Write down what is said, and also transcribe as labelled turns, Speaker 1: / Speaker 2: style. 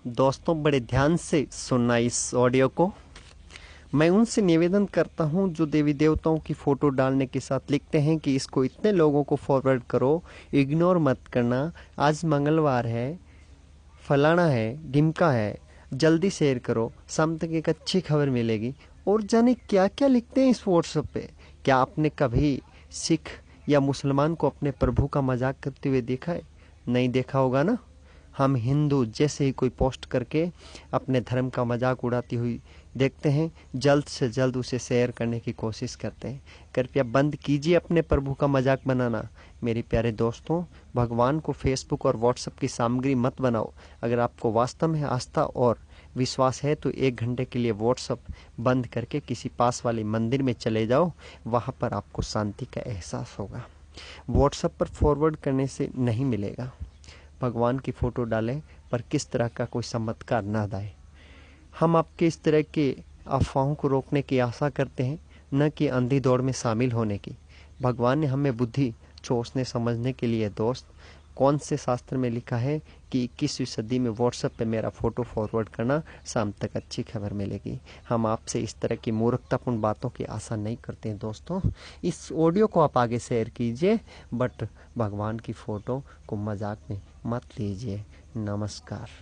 Speaker 1: दोस्तों बड़े ध्यान से सुनना इस ऑडियो को। मैं उनसे निवेदन करता हूं जो देवी देवताओं की फोटो डालने के साथ लिखते हैं कि इसको इतने लोगों को फॉरवर्ड करो, इग्नोर मत करना, आज मंगलवार है, फलाना है, ढिमका है, जल्दी शेयर करो, शाम तक एक अच्छी खबर मिलेगी। और जाने क्या क्या लिखते हैं इस व्हाट्सएप पे। क्या आपने कभी सिख या मुसलमान को अपने प्रभु का मजाक करते हुए देखा है? नहीं देखा होगा ना। हम हिंदू जैसे ही कोई पोस्ट करके अपने धर्म का मजाक उड़ाती हुई देखते हैं, जल्द से जल्द उसे शेयर करने की कोशिश करते हैं। कृपया बंद कीजिए अपने प्रभु का मजाक बनाना। मेरे प्यारे दोस्तों, भगवान को फेसबुक और व्हाट्सएप की सामग्री मत बनाओ। अगर आपको वास्तव में आस्था और विश्वास है तो 1 घंटे के लिए व्हाट्सएप बंद करके किसी पास वाले मंदिर में चले जाओ, वहाँ पर आपको शांति का एहसास होगा। व्हाट्सएप पर फॉरवर्ड करने से नहीं मिलेगा। भगवान की फोटो डालें पर किस तरह का कोई चमत्कार ना दाए। हम आपके इस तरह के अफवाहों को रोकने की आशा करते हैं, न कि अंधी दौड़ में शामिल होने की। भगवान ने हमें बुद्धि सोचने समझने के लिए दोस्त, कौन से शास्त्र में लिखा है कि 21वीं सदी में व्हाट्सएप पे मेरा फोटो फॉरवर्ड करना, शाम तक अच्छी खबर मिलेगी। हम आपसे इस तरह की मूर्खतापूर्ण बातों की आशा नहीं करते हैं दोस्तों। इस ऑडियो को आप आगे शेयर कीजिए, बट भगवान की फोटो को मजाक में मत लीजिए। नमस्कार।